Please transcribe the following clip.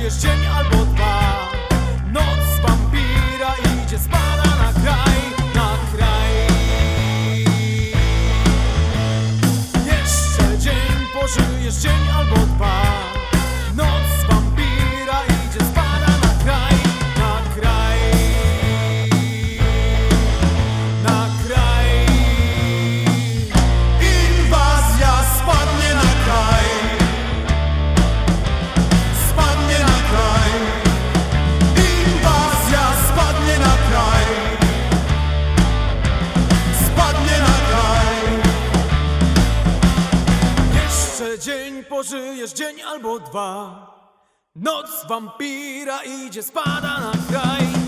pożyjesz dzień albo dwa. Noc wampira idzie, spada na kraj, na kraj. Jeszcze dzień pożyjesz dzień albo dwa. Noc wampira idzie, spada na kraj, na kraj, na kraj. Inwazja spadnie na kraj. Spadnie na kraj. Inwazja spadnie na kraj. Spadnie na kraj. Jeszcze dzień pożyjesz dzień albo dwa. Noc wampira idzie, spada na kraj.